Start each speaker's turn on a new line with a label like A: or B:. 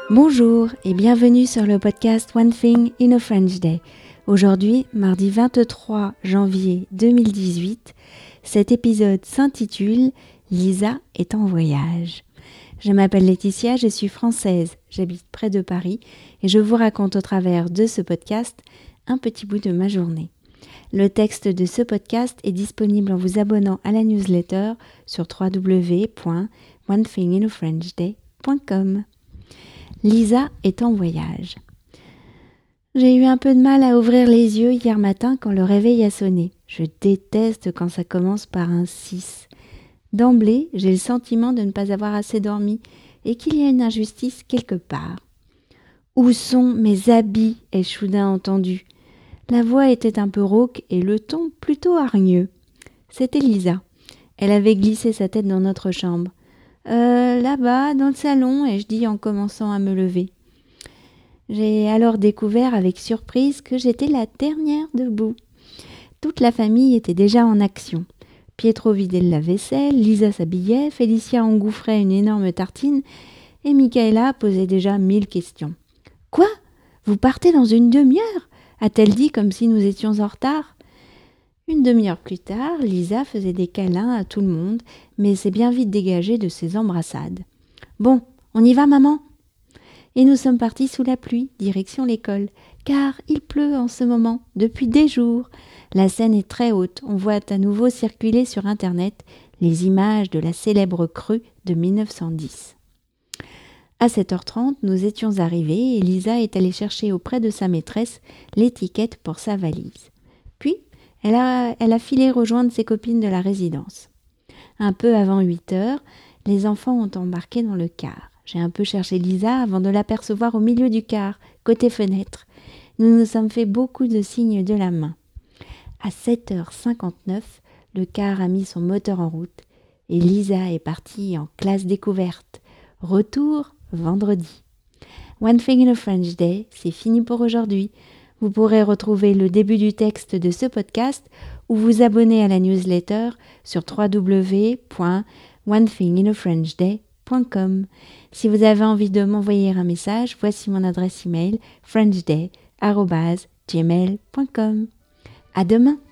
A: Bonjour et bienvenue sur le podcast One Thing in a French Day. Aujourd'hui, mardi 23 janvier 2018, cet épisode s'intitule « Lisa est en voyage ». Je m'appelle Laetitia, je suis française, j'habite près de Paris et je vous raconte au travers de ce podcast un petit bout de ma journée. Le texte de ce podcast est disponible en vous abonnant à la newsletter sur www.onethinginafrenchday.com. Lisa est en voyage. J'ai eu un peu de mal à ouvrir les yeux hier matin quand le réveil a sonné. Je déteste quand ça commence par un 6. D'emblée, j'ai le sentiment de ne pas avoir assez dormi et qu'il y a une injustice quelque part. « Où sont mes habits » ai-je soudain entendu. La voix était un peu rauque et le ton plutôt hargneux. C'était Lisa. Elle avait glissé sa tête dans notre chambre. Là-bas, dans le salon, ai-je dit en commençant à me lever. J'ai alors découvert avec surprise que j'étais la dernière debout. Toute la famille était déjà en action. Pietro vidait le lave-vaisselle, Lisa s'habillait, Félicia engouffrait une énorme tartine et Michaela posait déjà 1000 questions. « Quoi ? Vous partez dans une demi-heure » a-t-elle dit comme si nous étions en retard. Une demi-heure plus tard, Lisa faisait des câlins à tout le monde, mais s'est bien vite dégagée de ses embrassades. « Bon, on y va, maman ?» Et nous sommes partis sous la pluie, direction l'école, car il pleut en ce moment, depuis des jours. La Seine est très haute, on voit à nouveau circuler sur Internet les images de la célèbre crue de 1910. À 7h30, nous étions arrivés et Lisa est allée chercher auprès de sa maîtresse l'étiquette pour sa valise. Puis, elle a filé rejoindre ses copines de la résidence. Un peu avant 8h, les enfants ont embarqué dans le car. J'ai un peu cherché Lisa avant de l'apercevoir au milieu du car, côté fenêtre. Nous nous sommes fait beaucoup de signes de la main. À 7h59, le car a mis son moteur en route et Lisa est partie en classe découverte. Retour vendredi. One Thing in a French Day, c'est fini pour aujourd'hui. Vous pourrez retrouver le début du texte de ce podcast ou vous abonner à la newsletter sur www.onethinginafrenchday.com. Si vous avez envie de m'envoyer un message, voici mon adresse email frenchday@gmail.com. À demain!